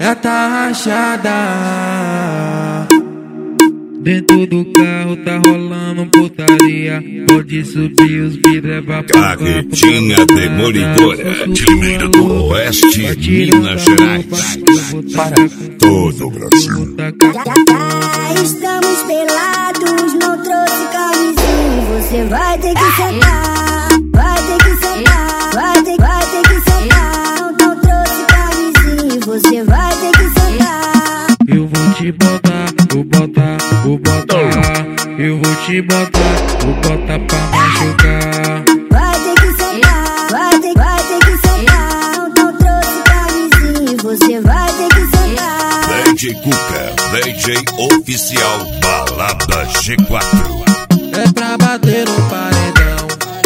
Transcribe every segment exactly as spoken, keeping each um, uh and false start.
já tá rachada. Dentro do carro tá rolando putaria. Pode subir os vidros, vai pro Carretinha demolidora de Limeira do Oeste, Minas Gerais, para todo o Brasil. Já estamos pelados, não trouxe camisinha. Você vai ter que sentar, vai ter que sentar, vai ter, vai ter que sentar. Não, não trouxe camisinha, você vai ter que sentar. Eu vou te botar, vou botar, vou botar. Eu vou te botar, vou botar pra machucar. Vai ter que sentar, vai ter, vai ter que sentar. Não, não trouxe camisinha, você vai ter que sentar. D J Cuca, D J oficial Balada G quatro. É pra bater no paredão.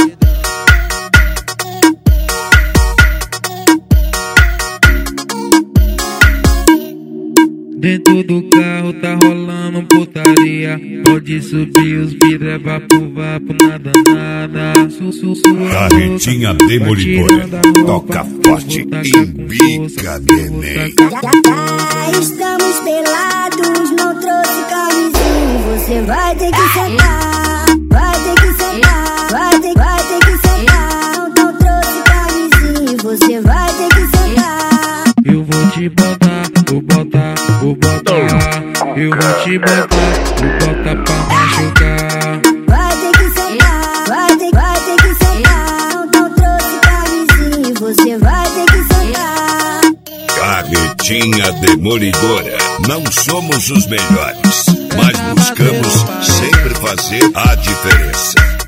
Dentro do carro tá rolando putaria. Pode subir os vidros, vai pro vapo, nada, nada. Carretinha demolidora, toca forte e bica neném. Já estamos pelados, não trouxe camisinha. Você vai ter que sentar, vai ter que sentar, vai ter, vai ter que sentar. Não, não trouxe camisinha, você vai ter que sentar. Eu vou te botar, vou botar, vou botar. Eu vou te botar, vou botar pra machucar. Vai ter que sentar, vai ter, vai ter que sentar. Não, não trouxe camisinha, você vai ter que sentar. Carretinha demolidora, não somos os melhores, mas buscamos sempre fazer a diferença.